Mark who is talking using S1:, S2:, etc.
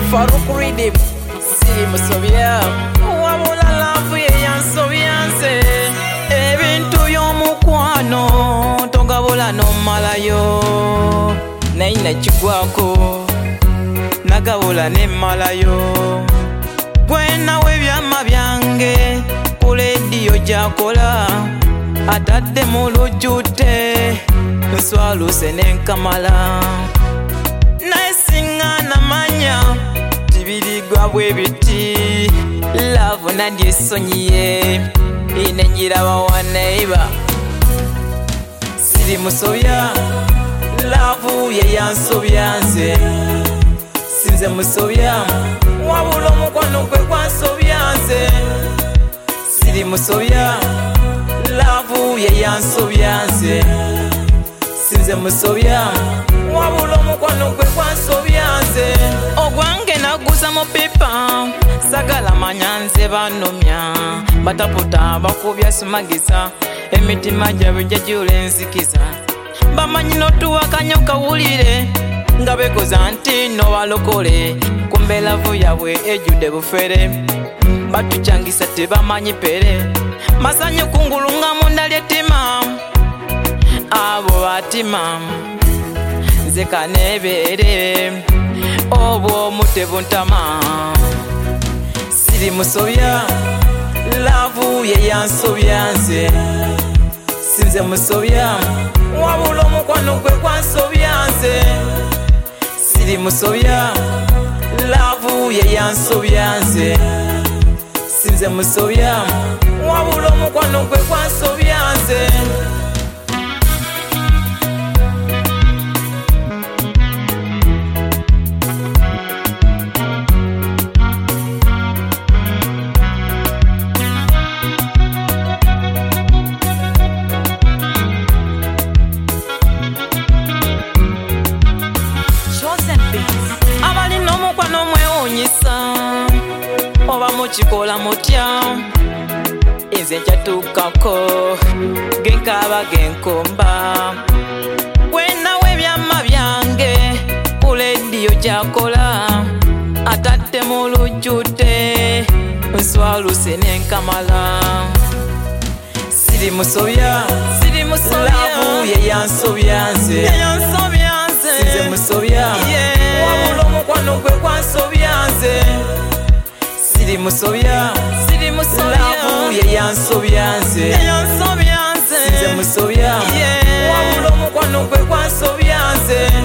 S1: Farouk Rhythm siri musobya wabula love ye yansobya nze ebintu by'omukwano togabula n'omalayo naye nakigwako nagabula n'emmalayo gwe nawe byama byange ku lediyo gyakola atadde mu lujjute nswaluse n'enkamala naye singa namanya tibirigwa bwe biti love nandyesonyiye inenjiraba waneiba siri musobya love ye yansobya nze sinze musobya wabula omukwano gwe gwansobya nze siri musobya love ye yansobya nze sinze musobya wabula omukwano gwe gwansobya nze ogwange naguza mu pipa sagala manya nze banomya bataputa bakubya sumagisa emitima gyabwe gyajula enzikiza bamanyi n'otuwakanya okawulire nga bekoza nti nobalokole kumbe lavu yabwe ejjudde bufere batukyangisa tebamanyi pere masanyu kungulunga munda lyettima abo batima nze kanebeere obwomu tebuntama siri musobya lavu ye yansobya nze sinze musobya wabula omukwano gwe gwansobya nze siri musobya lavu ye yansobya nze sinze musobya wabula omukwano gwe gwansobya nze abalina omukwano mwewuunyisa oba mukikola mutya nze nkyatuukako genkaaba genkomba gwenawe ebyama byange ku lediyo gyakola atadde mu lujjute nswaluse n'enkamala siri musobya lavu ye yansobya nze sinze musobya wabula omukwano gwe gwansobya nze siri musobya lavu ye yansobya nze sinze musobya wabula omukwano gwe gwansobya nze